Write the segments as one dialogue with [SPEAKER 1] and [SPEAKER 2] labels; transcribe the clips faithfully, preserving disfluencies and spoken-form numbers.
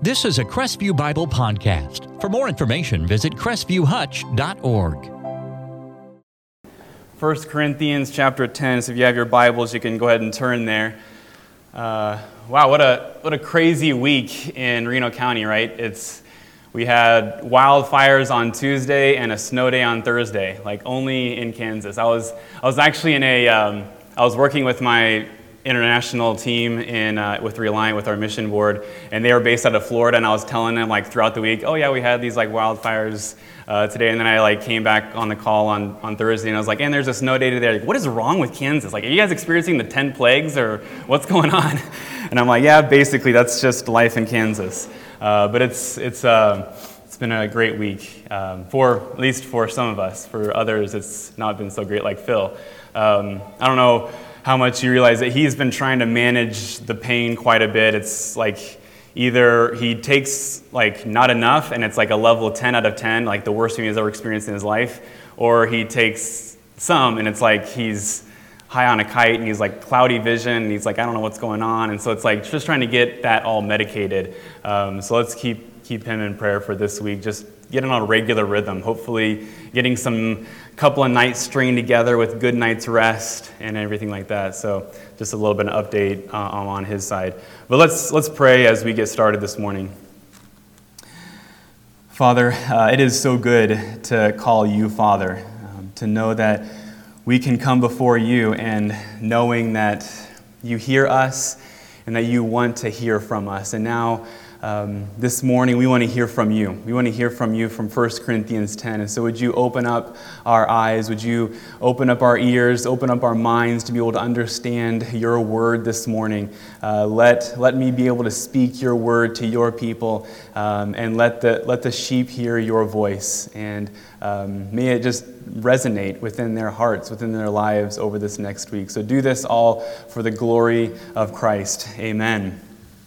[SPEAKER 1] This is a Crestview Bible podcast. For more information, visit crestview hutch dot org.
[SPEAKER 2] First Corinthians chapter ten. So if you have your Bibles, you can go ahead and turn there. Uh, wow, what a what a crazy week in Reno County, right? It's we had wildfires on Tuesday and a snow day on Thursday, like only in Kansas. I was I was actually in a um, I was working with my international team in uh, with Reliant, with our mission board, and they were based out of Florida, and I was telling them like throughout the week, oh yeah, we had these like wildfires uh, today, and then I like came back on the call on, on Thursday, and I was like, and there's a snow day today. Like, what is wrong with Kansas? Like, are you guys experiencing the ten plagues, or what's going on? And I'm like, yeah, basically that's just life in Kansas. Uh, but it's it's uh, it's been a great week um, for at least for some of us. For others, it's not been so great, like Phil. Um, I don't know how much you realize that he's been trying to manage the pain quite a bit. It's like either he takes like not enough and it's like a level ten out of ten, like the worst thing he's ever experienced in his life, or he takes some and it's like he's high on a kite and he's like cloudy vision and he's like, I don't know what's going on. And so it's like just trying to get that all medicated. Um, so let's keep keep him in prayer for this week. Just getting on a regular rhythm, hopefully getting some couple of nights stringing together with good night's rest and everything like that. So just a little bit of update uh, on his side. But let's let's pray as we get started this morning. Father, uh, it is so good to call you Father, um, to know that we can come before you and knowing that you hear us and that you want to hear from us. And now Um, this morning, we want to hear from you. We want to hear from you from First Corinthians ten. And so would you open up our eyes? Would you open up our ears, open up our minds to be able to understand your word this morning? Uh, let let me be able to speak your word to your people, um, and let the let the sheep hear your voice. And um, may it just resonate within their hearts, within their lives over this next week. So do this all for the glory of Christ. Amen.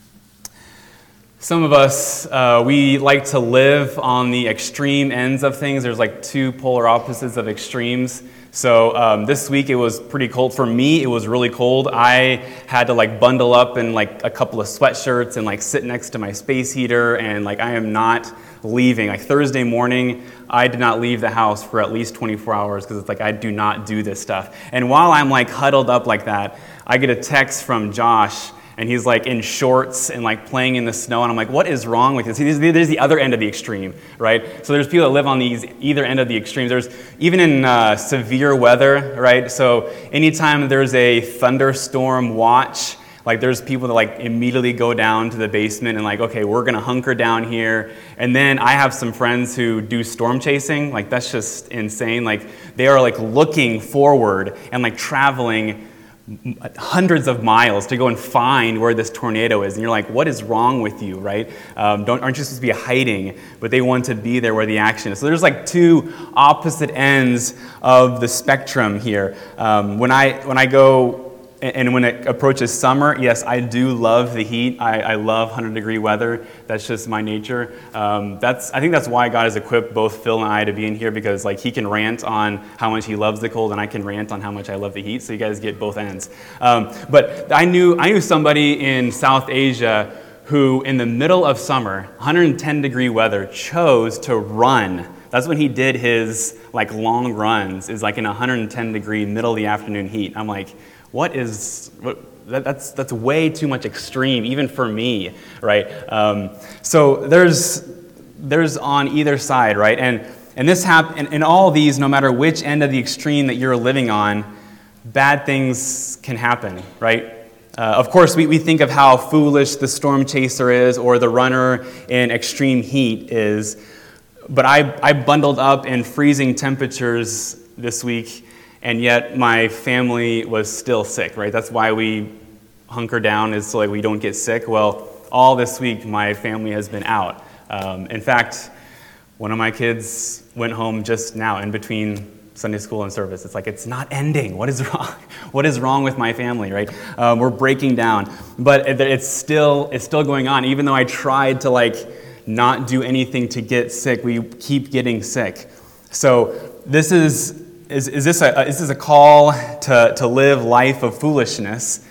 [SPEAKER 2] Some of us, uh, we like to live on the extreme ends of things. There's like two polar opposites of extremes. So um, this week it was pretty cold. For me, it was really cold. I had to like bundle up in like a couple of sweatshirts and like sit next to my space heater, and like I am not leaving. Like Thursday morning, I did not leave the house for at least twenty-four hours because it's like I do not do this stuff. And while I'm like huddled up like that, I get a text from Josh. And he's like in shorts and like playing in the snow. And I'm like, what is wrong with this? See, there's the other end of the extreme, right? So there's people that live on these either end of the extremes. There's even in uh, severe weather, right? So anytime there's a thunderstorm watch, like there's people that like immediately go down to the basement and like, okay, we're gonna hunker down here. And then I have some friends who do storm chasing. Like that's just insane. Like they are like looking forward and like traveling hundreds of miles to go and find where this tornado is, and you're like, what is wrong with you, right? Um, don't aren't you supposed to be hiding? But they want to be there where the action is. So there's like two opposite ends of the spectrum here. Um, when I when I go and when it approaches summer, yes, I do love the heat. I, I love one hundred degree weather. That's just my nature. Um, that's I think that's why God has equipped both Phil and I to be in here, because like he can rant on how much he loves the cold, and I can rant on how much I love the heat. So you guys get both ends. Um, but I knew I knew somebody in South Asia who, in the middle of summer, one hundred ten degree weather, chose to run. That's when he did his like long runs. Is like in one hundred ten degree middle of the afternoon heat. I'm like, What is, what, that, that's that's way too much extreme, even for me, right? Um, so there's there's on either side, right? And and this hap- in, in all these, no matter which end of the extreme that you're living on, bad things can happen, right? Uh, of course, we, we think of how foolish the storm chaser is or the runner in extreme heat is, but I, I bundled up in freezing temperatures this week, and yet my family was still sick, right? That's why we hunker down, is so like we don't get sick. Well, all this week my family has been out. Um, in fact, one of my kids went home just now in between Sunday school and service. It's like, it's not ending. What is wrong? What is wrong with my family, right? Um, we're breaking down. But it's still it's still going on. Even though I tried to like not do anything to get sick, we keep getting sick. So this is Is, is this a is this a call to, to live life of foolishness?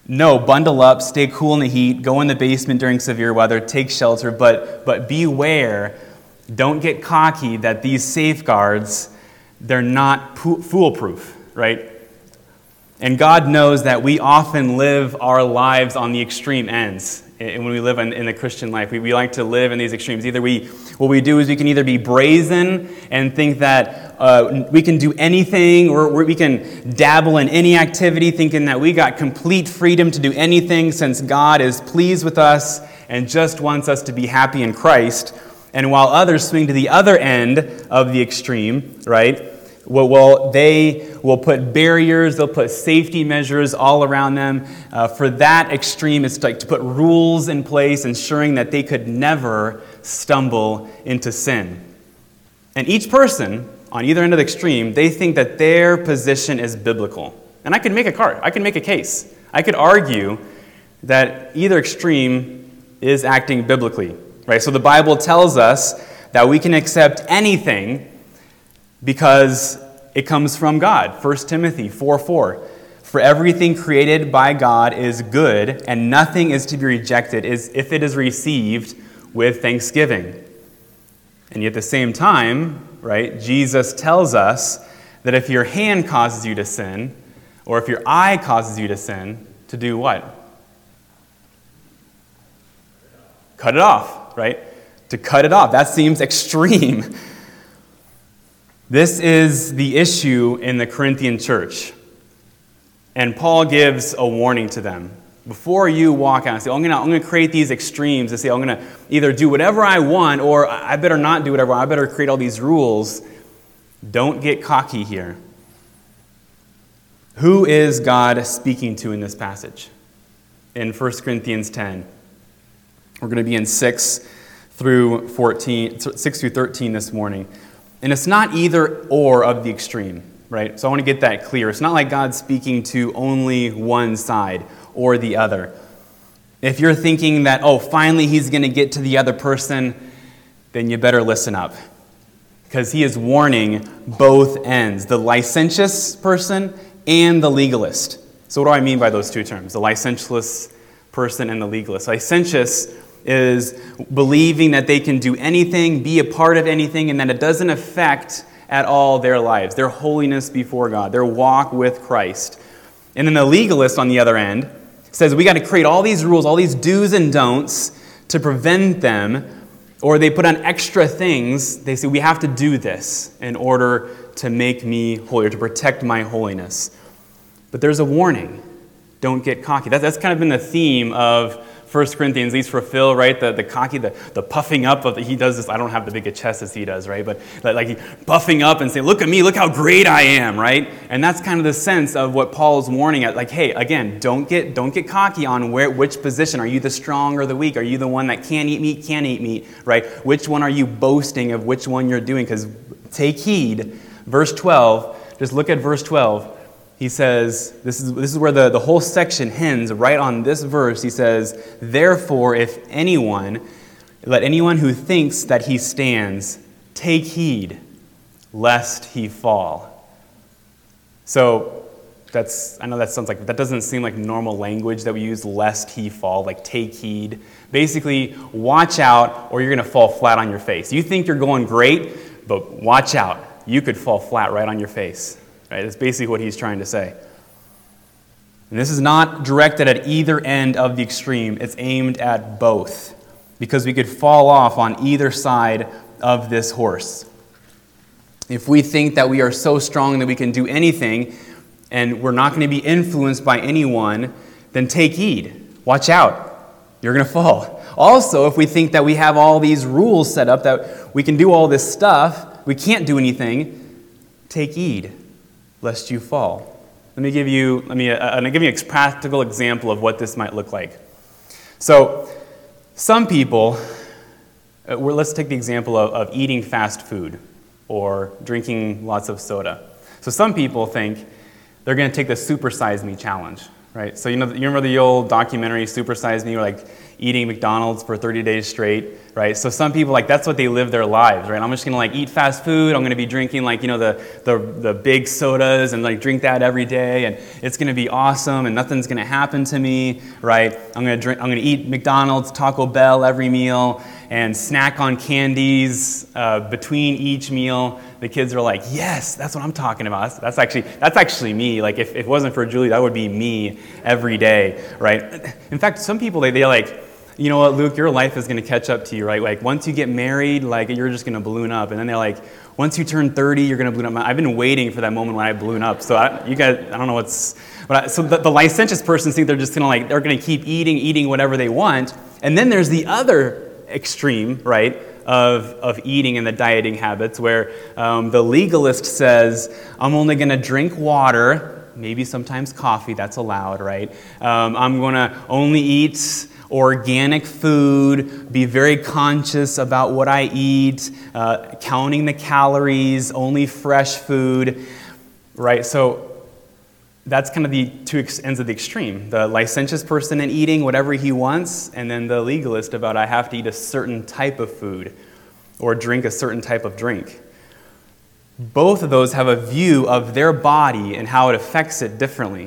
[SPEAKER 2] No, bundle up, stay cool in the heat, go in the basement during severe weather, take shelter, but, but beware, don't get cocky that these safeguards, they're not po- foolproof, right? And God knows that we often live our lives on the extreme ends. And when we live in, in the Christian life, we, we like to live in these extremes. Either we, what we do is we can either be brazen and think that uh, we can do anything, or we can dabble in any activity, thinking that we got complete freedom to do anything since God is pleased with us and just wants us to be happy in Christ. And while others swing to the other end of the extreme, right? Well, well, they will put barriers, they'll put safety measures all around them. Uh, for that extreme, it's like to put rules in place, ensuring that they could never stumble into sin. And each person on either end of the extreme, they think that their position is biblical. And I could make a card, I could make a case. I could argue that either extreme is acting biblically, right? So the Bible tells us that we can accept anything because it comes from God. First Timothy four four. For everything created by God is good, and nothing is to be rejected if it is received with thanksgiving. And yet at the same time, right, Jesus tells us that if your hand causes you to sin, or if your eye causes you to sin, to do what? Cut it off, right? To cut it off. That seems extreme. This is the issue in the Corinthian church. And Paul gives a warning to them. Before you walk out and say, oh, I'm going to I'm going to create these extremes and say, I'm going to either do whatever I want or I better not do whatever I want. I better create all these rules. Don't get cocky here. Who is God speaking to in this passage? In First Corinthians ten. We're going to be in six through fourteen, six through thirteen this morning. And it's not either or of the extreme, right? So I want to get that clear. It's not like God's speaking to only one side or the other. If you're thinking that, oh, finally he's going to get to the other person, then you better listen up. Because he is warning both ends, the licentious person and the legalist. So what do I mean by those two terms? The licentious person and the legalist. Licentious is believing that they can do anything, be a part of anything, and that it doesn't affect at all their lives, their holiness before God, their walk with Christ. And then the legalist, on the other end, says we got to create all these rules, all these do's and don'ts to prevent them, or they put on extra things. They say we have to do this in order to make me holy, or to protect my holiness. But there's a warning. Don't get cocky. That, that's kind of been the theme of First Corinthians, at least for Phil, right? The, the cocky, the, the puffing up of the, he does this. I don't have the big a chest as he does, right? But like he puffing up and saying, look at me, look how great I am, right? And that's kind of the sense of what Paul is warning at. Like, hey, again, don't get don't get cocky on where which position. Are you the strong or the weak? Are you the one that can't eat meat, can't eat meat, right? Which one are you boasting of which one you're doing? Because take heed. Verse twelve, just look at verse twelve. He says, this is this is where the, the whole section ends, right on this verse. He says, therefore, if anyone, let anyone who thinks that he stands, take heed, lest he fall. So, that's I know that sounds like, that doesn't seem like normal language that we use, lest he fall, like take heed. Basically, watch out or you're going to fall flat on your face. You think you're going great, but watch out. You could fall flat right on your face. Right? That's basically what he's trying to say. And this is not directed at either end of the extreme. It's aimed at both, because we could fall off on either side of this horse. If we think that we are so strong that we can do anything and we're not going to be influenced by anyone, then take heed. Watch out. You're going to fall. Also, if we think that we have all these rules set up, that we can do all this stuff, we can't do anything, take heed, lest you fall. Let me give you let me uh, give you a practical example of what this might look like. So, some people, uh, well, let's take the example of, of eating fast food or drinking lots of soda. So some people think they're going to take the Super Size Me challenge. right? So you know, you remember the old documentary, Super Size Me, where like eating McDonald's for thirty days straight, right? So some people, like, that's what they live their lives, right? I'm just gonna like eat fast food. I'm gonna be drinking like, you know, the the the big sodas and like drink that every day, and it's gonna be awesome, and nothing's gonna happen to me, right? I'm gonna drink. I'm gonna eat McDonald's, Taco Bell every meal, and snack on candies uh, between each meal. The kids are like, yes, that's what I'm talking about. That's, that's actually that's actually me. Like, if, if it wasn't for Julie, that would be me every day, right? In fact, some people, they, they like, you know what, Luke, your life is going to catch up to you, right? Like, once you get married, like, you're just going to balloon up. And then they're like, once you turn thirty, you're going to balloon up. I've been waiting for that moment when I balloon up. So I, you guys, I don't know what's, but I, so the, the licentious persons think they're just going to like, they're going to keep eating, eating whatever they want. And then there's the other extreme, right, of, of eating and the dieting habits, where um, the legalist says, I'm only going to drink water, maybe sometimes coffee, that's allowed, right? Um, I'm going to only eat organic food, be very conscious about what I eat, uh, counting the calories, only fresh food, right? So that's kind of the two ex- ends of the extreme. The licentious person in eating whatever he wants, and then the legalist about I have to eat a certain type of food or drink a certain type of drink. Both of those have a view of their body and how it affects it differently.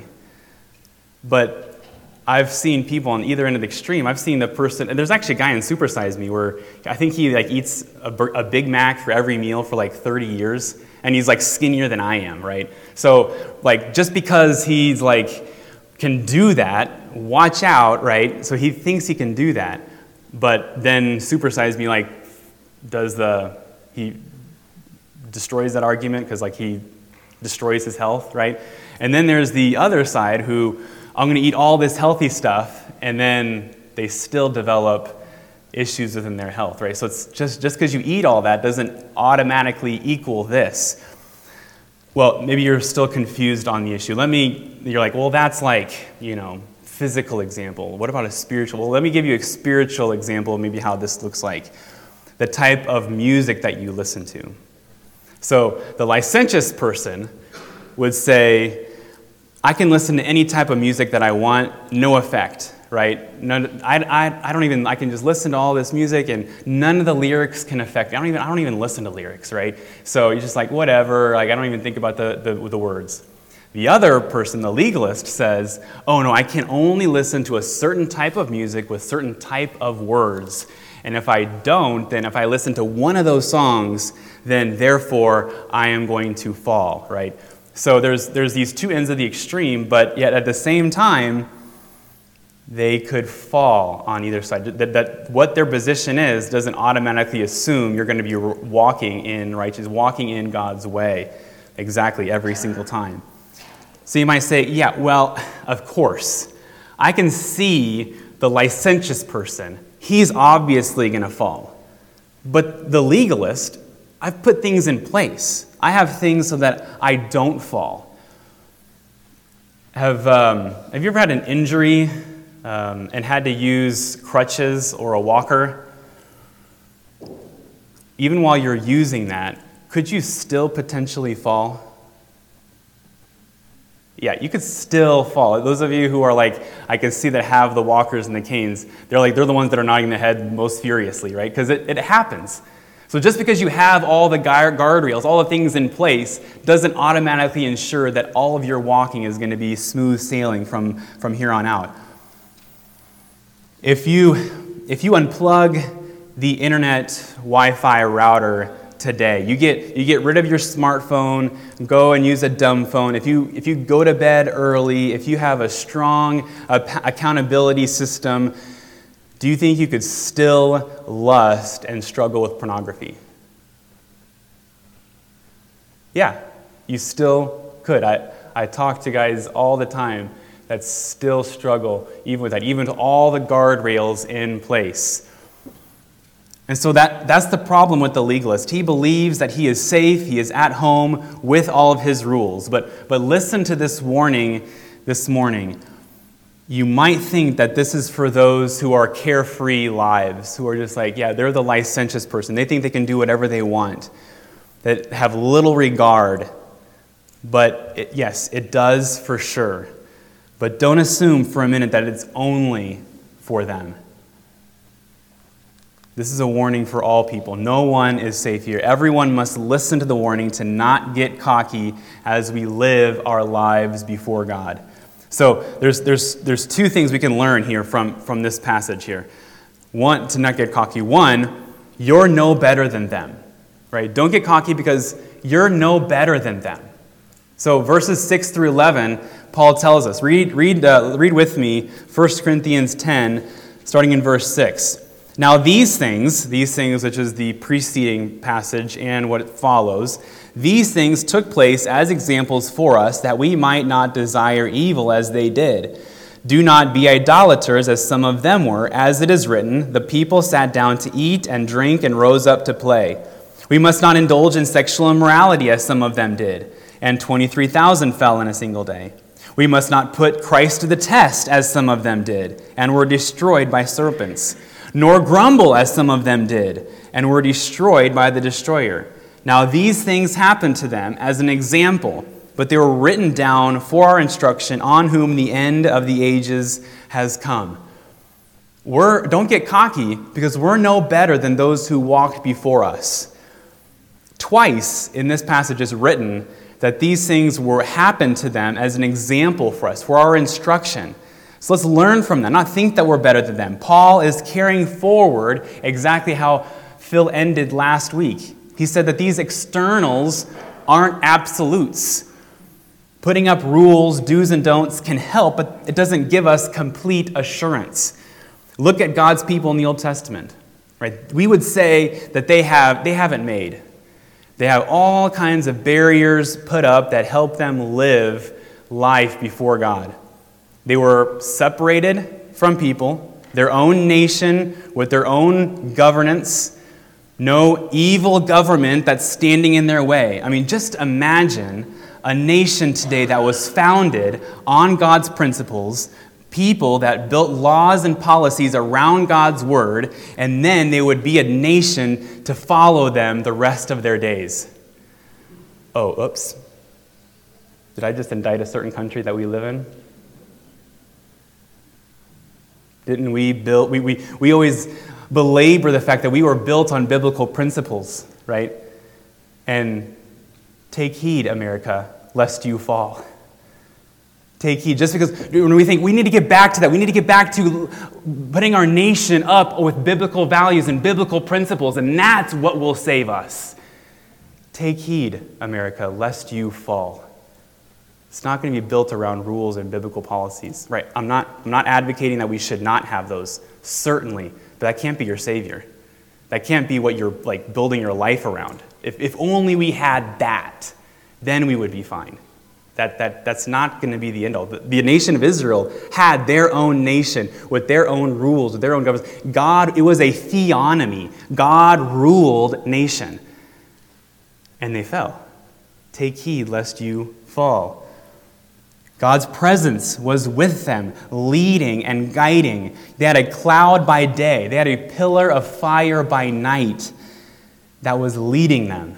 [SPEAKER 2] But I've seen people on either end of the extreme. I've seen the person, and there's actually a guy in Super Size Me where I think he like eats a, a Big Mac for every meal for like thirty years, and he's like skinnier than I am, right? So like just because he's like can do that, watch out, right? So he thinks he can do that, but then Super Size Me like does the he destroys that argument because like he destroys his health, right? And then there's the other side who I'm going to eat all this healthy stuff, and then they still develop issues within their health, right? So it's just just because you eat all that doesn't automatically equal this. Well, maybe you're still confused on the issue. Let me, you're like, well, that's like, you know, physical example. What about a spiritual? Well, let me give you a spiritual example of maybe how this looks like. The type of music that you listen to. So the licentious person would say, I can listen to any type of music that I want, no effect, right? None, I, I, I don't even, I can just listen to all this music and none of the lyrics can affect me. I don't even, I don't even listen to lyrics, right? So you're just like, whatever, like I don't even think about the, the, the words. The other person, the legalist, says, oh no, I can only listen to a certain type of music with certain type of words. And if I don't, then if I listen to one of those songs, then therefore I am going to fall, right? So there's there's these two ends of the extreme, but yet at the same time, they could fall on either side. That, that what their position is doesn't automatically assume you're going to be walking in righteous, walking in God's way exactly every single time. So you might say, yeah, well, of course. I can see the licentious person. He's obviously going to fall. But the legalist, I've put things in place. I have things so that I don't fall. Have um, Have you ever had an injury um, and had to use crutches or a walker? Even while you're using that, could you still potentially fall? Yeah, you could still fall. Those of you who are like, I can see that have the walkers and the canes, they're like, they're the ones that are nodding their head most furiously, right? Because it, it happens. So just because you have all the guardrails, all the things in place, doesn't automatically ensure that all of your walking is going to be smooth sailing from, from here on out. If you, if you unplug the internet Wi-Fi router today, you get you get rid of your smartphone, go and use a dumb phone. If you if you go to bed early, if you have a strong uh, accountability system, do you think you could still lust and struggle with pornography? Yeah, you still could. I, I talk to guys all the time that still struggle even with that, even with all the guardrails in place. And so that, that's the problem with the legalist. He believes that he is safe, he is at home with all of his rules. But, but listen to this warning this morning. You might think that this is for those who are carefree lives, who are just like, yeah, they're the licentious person. They think they can do whatever they want, that have little regard. But it, yes, it does for sure. But don't assume for a minute that it's only for them. This is a warning for all people. No one is safe here. Everyone must listen to the warning to not get cocky as we live our lives before God. So there's there's there's two things we can learn here from, from this passage here. One, to not get cocky. One, you're no better than them. Right? Don't get cocky because you're no better than them. So verses six through eleven, Paul tells us, read read uh, read with me First Corinthians ten, starting in verse six. Now these things, these things which is the preceding passage and what follows, these things took place as examples for us that we might not desire evil as they did. Do not be idolaters as some of them were, as it is written, the people sat down to eat and drink and rose up to play. We must not indulge in sexual immorality as some of them did, and twenty-three thousand fell in a single day. We must not put Christ to the test as some of them did, and were destroyed by serpents. Nor grumble as some of them did, and were destroyed by the destroyer. Now these things happened to them as an example, but they were written down for our instruction, on whom the end of the ages has come. We're, don't get cocky, because we're no better than those who walked before us. Twice in this passage is written that these things were happened to them as an example for us, for our instruction. So let's learn from them, not think that we're better than them. Paul is carrying forward exactly how Phil ended last week. He said that these externals aren't absolutes. Putting up rules, do's and don'ts can help, but it doesn't give us complete assurance. Look at God's people in the Old Testament. Right? We would say that they have they haven't made. They have all kinds of barriers put up that help them live life before God. They were separated from people, their own nation with their own governance, no evil government that's standing in their way. I mean, just imagine a nation today that was founded on God's principles, people that built laws and policies around God's word, and then they would be a nation to follow them the rest of their days. Oh, oops. Did I just indict a certain country that we live in? Didn't we build, we, we, we always belabor the fact that we were built on biblical principles, right? And take heed, America, lest you fall. Take heed, just because when we think we need to get back to that, we need to get back to putting our nation up with biblical values and biblical principles, and that's what will save us. Take heed, America, lest you fall. It's not going to be built around rules and biblical policies. Right, I'm not, I'm not advocating that we should not have those, certainly, but that can't be your savior. That can't be what you're like building your life around. If, if only we had that, then we would be fine. That, that, that's not going to be the end all. The, the nation of Israel had their own nation with their own rules, with their own governments. God, it was a theonomy. God ruled nation. And they fell. Take heed lest you fall. God's presence was with them, leading and guiding. They had a cloud by day. They had a pillar of fire by night that was leading them.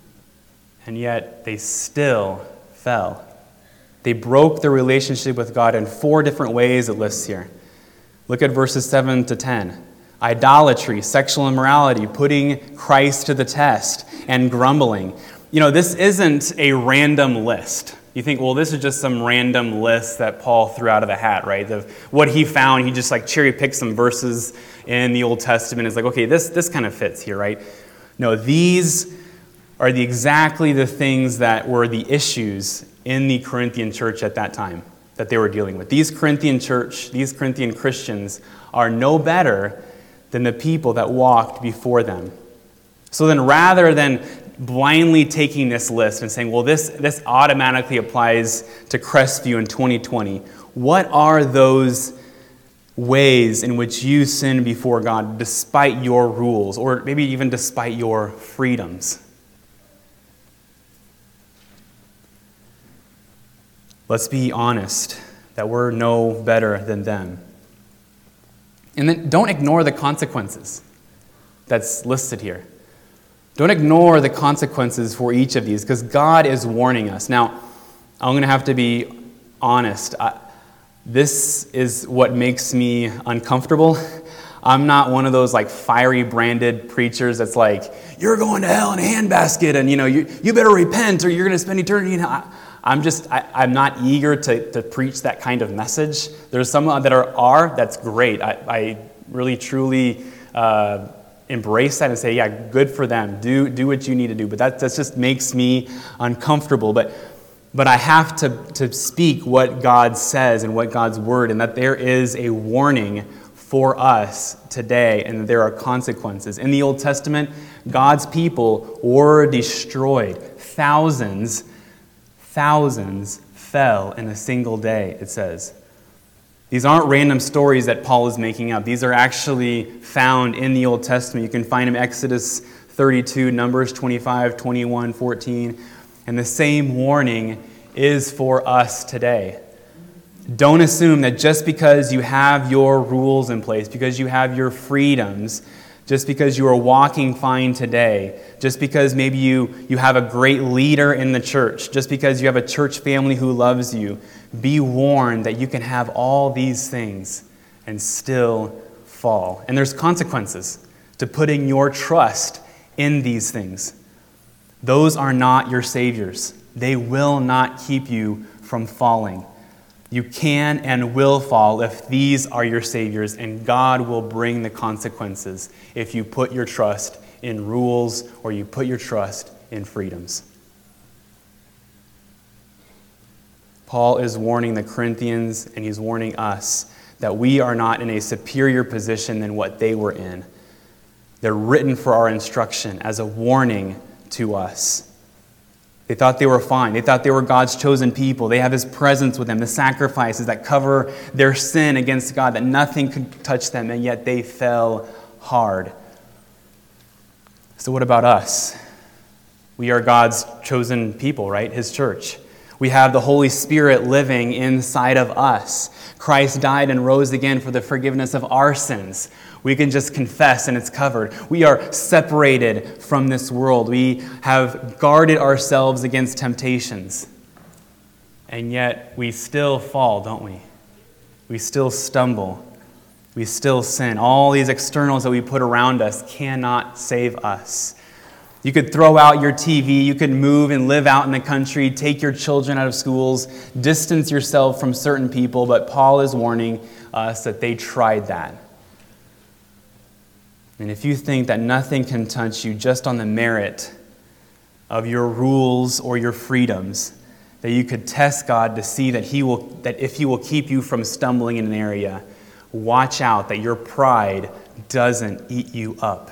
[SPEAKER 2] And yet they still fell. They broke their relationship with God in four different ways it lists here. Look at verses seven to ten. Idolatry, sexual immorality, putting Christ to the test, and grumbling. You know, this isn't a random list. You think, well, this is just some random list that Paul threw out of the hat, right? Of what he found, he just like cherry-picked some verses in the Old Testament. It's like, okay, this, this kind of fits here, right? No, these are the exactly the things that were the issues in the Corinthian church at that time that they were dealing with. These Corinthian church, these Corinthian Christians are no better than the people that walked before them. So then rather than blindly taking this list and saying, well, this, this automatically applies to Crestview in twenty twenty, what are those ways in which you sin before God despite your rules, or maybe even despite your freedoms? Let's be honest that we're no better than them. And then don't ignore the consequences that's listed here. Don't ignore the consequences for each of these, because God is warning us. Now, I'm going to have to be honest. I, This is what makes me uncomfortable. I'm not one of those like fiery branded preachers that's like, you're going to hell in a handbasket and you know, you, you better repent or you're going to spend eternity in hell. I, I'm just, I, I'm not eager to, to preach that kind of message. There's some that are, are that's great. I, I really truly uh, embrace that and say, yeah, good for them. Do do what you need to do. But that, that just makes me uncomfortable. But but I have to, to speak what God says and what God's word, and that there is a warning for us today, and that there are consequences. In the Old Testament, God's people were destroyed. Thousands, thousands fell in a single day, it says. These aren't random stories that Paul is making up. These are actually found in the Old Testament. You can find them in Exodus thirty-two, Numbers twenty-five, twenty-one, fourteen. And the same warning is for us today. Don't assume that just because you have your rules in place, because you have your freedoms, just because you are walking fine today, just because maybe you, you have a great leader in the church, just because you have a church family who loves you, be warned that you can have all these things and still fall. And there's consequences to putting your trust in these things. Those are not your saviors. They will not keep you from falling. You can and will fall if these are your saviors, and God will bring the consequences if you put your trust in rules or you put your trust in freedoms. Paul is warning the Corinthians, and he's warning us that we are not in a superior position than what they were in. They're written for our instruction as a warning to us. They thought they were fine. They thought they were God's chosen people. They have His presence with them, the sacrifices that cover their sin against God, that nothing could touch them, and yet they fell hard. So what about us? We are God's chosen people, right? His church. We have the Holy Spirit living inside of us. Christ died and rose again for the forgiveness of our sins. We can just confess and it's covered. We are separated from this world. We have guarded ourselves against temptations. And yet we still fall, don't we? We still stumble. We still sin. All these externals that we put around us cannot save us. You could throw out your T V, you could move and live out in the country, take your children out of schools, distance yourself from certain people, but Paul is warning us that they tried that. And if you think that nothing can touch you just on the merit of your rules or your freedoms, that you could test God to see that He will, that if He will keep you from stumbling in an area, watch out that your pride doesn't eat you up.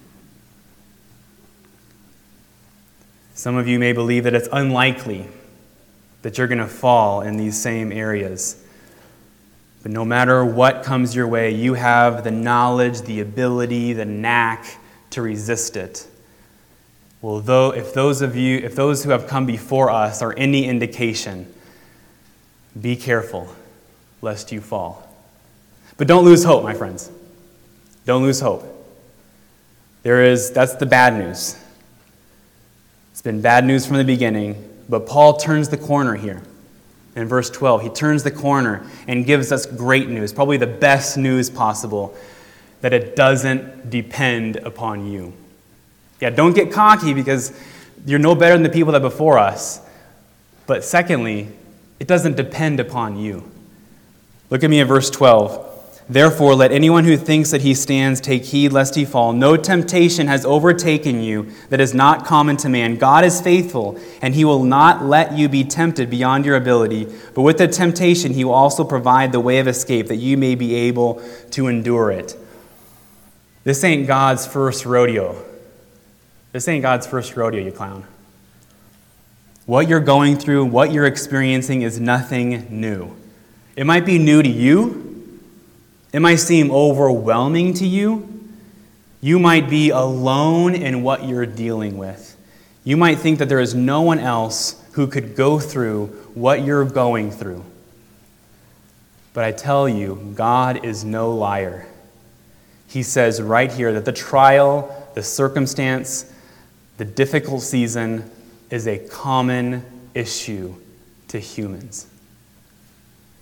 [SPEAKER 2] Some of you may believe that it's unlikely that you're going to fall in these same areas. But no matter what comes your way, you have the knowledge, the ability, the knack to resist it. Well, though, if those of you, if those who have come before us are any indication, be careful lest you fall. But don't lose hope, my friends. Don't lose hope. There is, that's the bad news. It's been bad news from the beginning, but Paul turns the corner here. In verse twelve, he turns the corner and gives us great news, probably the best news possible, that it doesn't depend upon you. Yeah, don't get cocky because you're no better than the people that are before us. But secondly, it doesn't depend upon you. Look at me at verse twelve. Therefore, let anyone who thinks that he stands take heed lest he fall. No temptation has overtaken you that is not common to man. God is faithful, and He will not let you be tempted beyond your ability. But with the temptation, He will also provide the way of escape, that you may be able to endure it. This ain't God's first rodeo. This ain't God's first rodeo, you clown. What you're going through, what you're experiencing is nothing new. It might be new to you. It might seem overwhelming to you. You might be alone in what you're dealing with. You might think that there is no one else who could go through what you're going through. But I tell you, God is no liar. He says right here that the trial, the circumstance, the difficult season is a common issue to humans.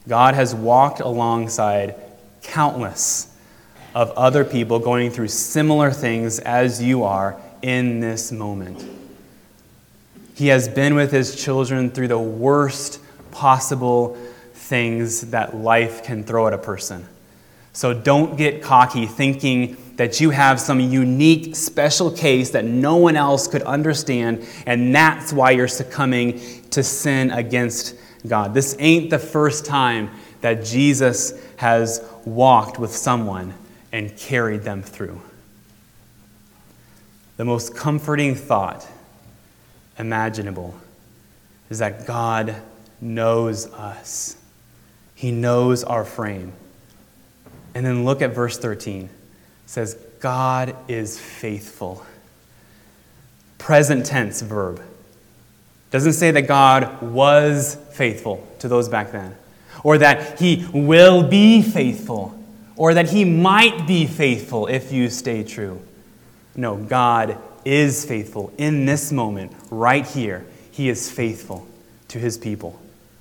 [SPEAKER 2] God has walked alongside countless of other people going through similar things as you are in this moment. He has been with his children through the worst possible things that life can throw at a person. So don't get cocky thinking that you have some unique special case that no one else could understand, and that's why you're succumbing to sin against God. This ain't the first time that Jesus has walked with someone and carried them through. The most comforting thought imaginable is that God knows us. He knows our frame. And then look at verse thirteen. It says, God is faithful. Present tense verb. Doesn't say that God was faithful to those back then, or that he will be faithful, or that he might be faithful if you stay true. No, God is faithful in this moment, right here. He is faithful to his people.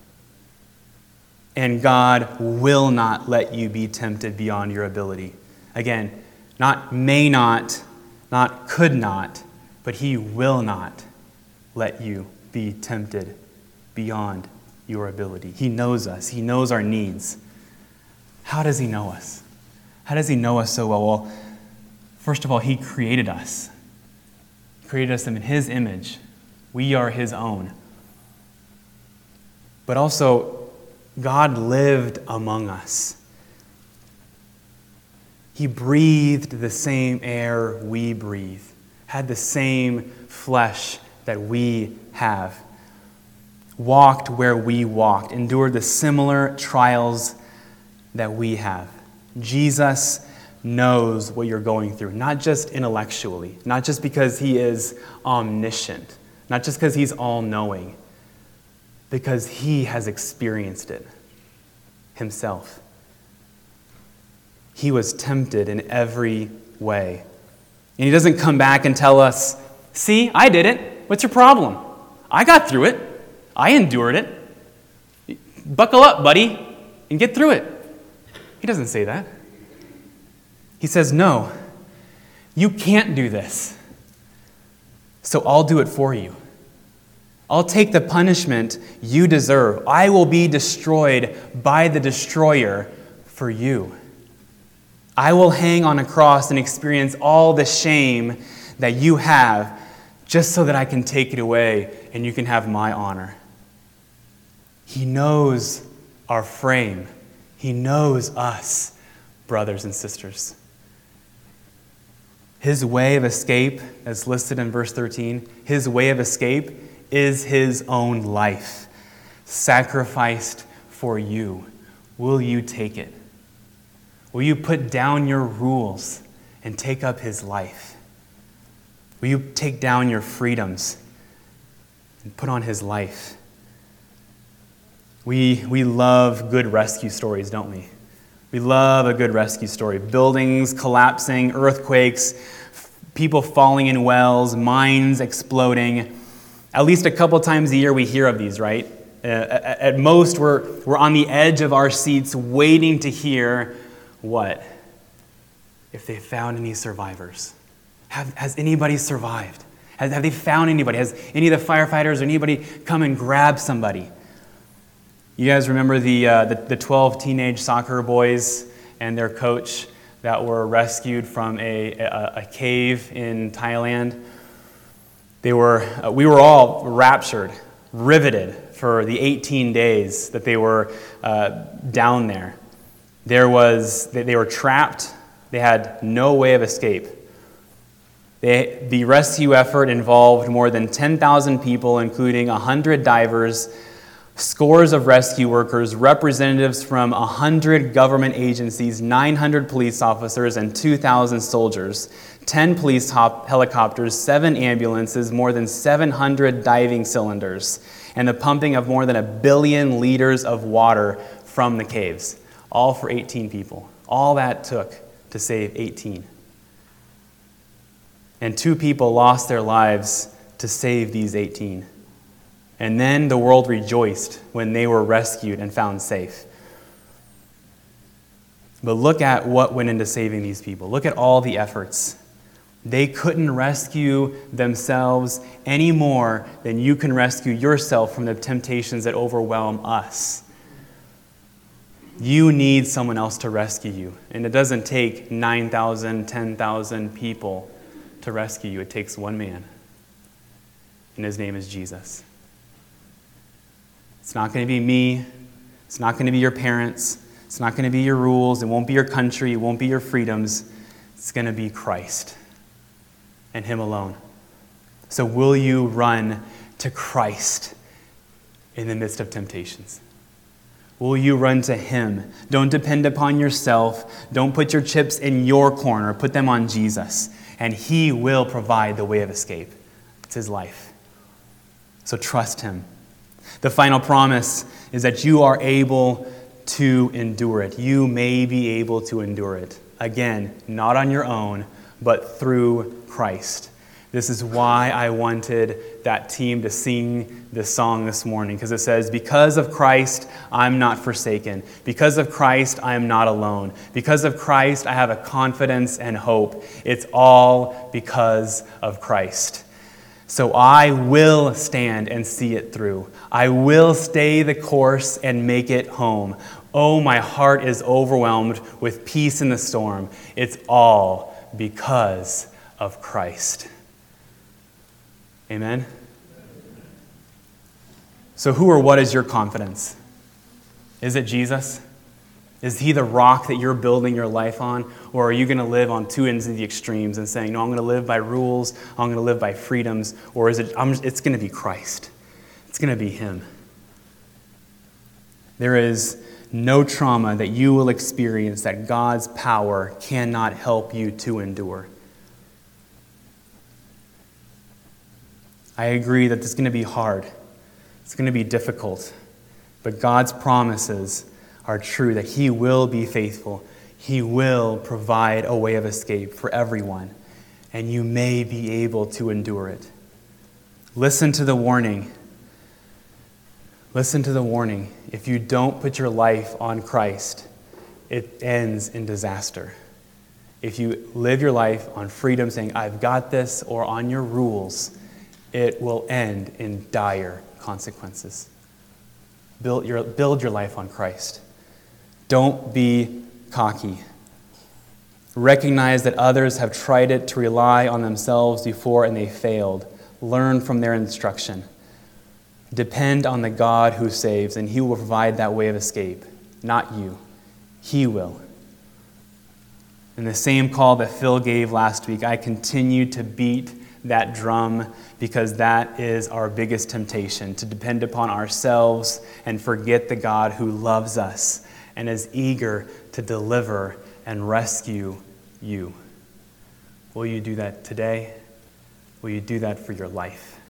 [SPEAKER 2] And God will not let you be tempted beyond your ability. Again, not may not, not could not, but he will not let you be tempted beyond your ability. He knows us. He knows our needs. How does he know us? How does he know us so well? Well, first of all, he created us. He created us in his image. We are his own. But also, God lived among us. He breathed the same air we breathe, had the same flesh that we have, walked where we walked, endured the similar trials that we have. Jesus knows what you're going through, not just intellectually, not just because he is omniscient, not just because he's all-knowing, because he has experienced it himself. He was tempted in every way. And he doesn't come back and tell us, see, I did it. What's your problem? I got through it. I endured it. Buckle up, buddy, and get through it. He doesn't say that. He says, no, you can't do this. So I'll do it for you. I'll take the punishment you deserve. I will be destroyed by the destroyer for you. I will hang on a cross and experience all the shame that you have just so that I can take it away and you can have my honor. He knows our frame. He knows us, brothers and sisters. His way of escape, as listed in verse thirteen, his way of escape is his own life, sacrificed for you. Will you take it? Will you put down your rules and take up his life? Will you take down your freedoms and put on his life? We, we love good rescue stories, don't we? We love a good rescue story. Buildings collapsing, earthquakes, people falling in wells, mines exploding. At least a couple times a year we hear of these, right? Uh, at most, we're, we're on the edge of our seats waiting to hear what? If they found any survivors. Have, has anybody survived? Have, have they found anybody? Has any of the firefighters or anybody come and grab somebody? You guys remember the, uh, the, the twelve teenage soccer boys and their coach that were rescued from a, a, a cave in Thailand? They were, uh, we were all raptured, riveted for the eighteen days that they were uh, down there. There was, they, they were trapped. They had no way of escape. They, the rescue effort involved more than ten thousand people, including one hundred divers, scores of rescue workers, representatives from one hundred government agencies, nine hundred police officers, and two thousand soldiers, ten police hop- helicopters, seven ambulances, more than seven hundred diving cylinders, and the pumping of more than a billion liters of water from the caves, all for eighteen people. All that took to save eighteen. And two people lost their lives to save these eighteen. And then the world rejoiced when they were rescued and found safe. But look at what went into saving these people. Look at all the efforts. They couldn't rescue themselves any more than you can rescue yourself from the temptations that overwhelm us. You need someone else to rescue you. And it doesn't take nine thousand, ten thousand people to rescue you. It takes one man. And his name is Jesus. It's not going to be me. It's not going to be your parents. It's not going to be your rules. It won't be your country. It won't be your freedoms. It's going to be Christ and him alone. So will you run to Christ in the midst of temptations? Will you run to him? Don't depend upon yourself. Don't put your chips in your corner. Put them on Jesus. And he will provide the way of escape. It's his life. So trust him. The final promise is that you are able to endure it. You may be able to endure it. Again, not on your own, but through Christ. This is why I wanted that team to sing this song this morning, because it says, because of Christ, I'm not forsaken. Because of Christ, I am not alone. Because of Christ, I have a confidence and hope. It's all because of Christ. So I will stand and see it through. I will stay the course and make it home. Oh, my heart is overwhelmed with peace in the storm. It's all because of Christ. Amen? So who or what is your confidence? Is it Jesus? Is he the rock that you're building your life on? Or are you going to live on two ends of the extremes and saying, no, I'm going to live by rules, I'm going to live by freedoms, or is it, I'm, it's going to be Christ. It's going to be him. There is no trauma that you will experience that God's power cannot help you to endure. I agree that it's going to be hard. It's going to be difficult. But God's promises are true, that he will be faithful. He will provide a way of escape for everyone, and you may be able to endure it. Listen to the warning. Listen to the warning. If you don't put your life on Christ, it ends in disaster. If you live your life on freedom, saying, I've got this, or on your rules, it will end in dire consequences. Build your, build your life on Christ. Don't be cocky. Recognize that others have tried it to rely on themselves before and they failed. Learn from their instruction. Depend on the God who saves, and he will provide that way of escape. Not you. He will. In the same call that Phil gave last week, I continue to beat that drum because that is our biggest temptation, to depend upon ourselves and forget the God who loves us and is eager to deliver and rescue you. Will you do that today? Will you do that for your life?